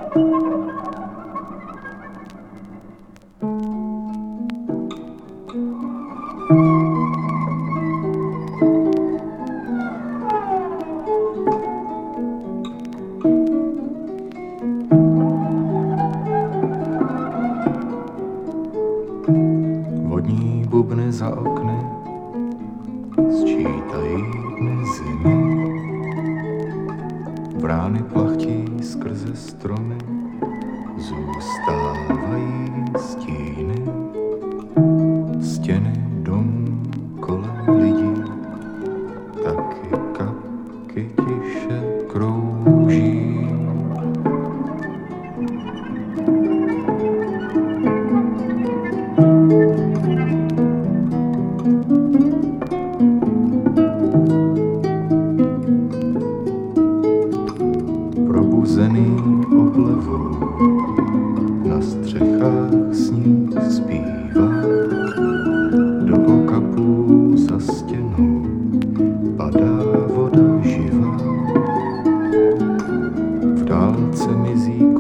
Vodní bubny za okny sčítají dny zimy. Vrány plachtí skrze stromy, zůstávají stíny. Stěny domů kolem lidí, taky kapky tiše krouží. Probuzený oblevou na střechách sníh zpívá, do okapů za stěnou padá voda živá. V dálce mizí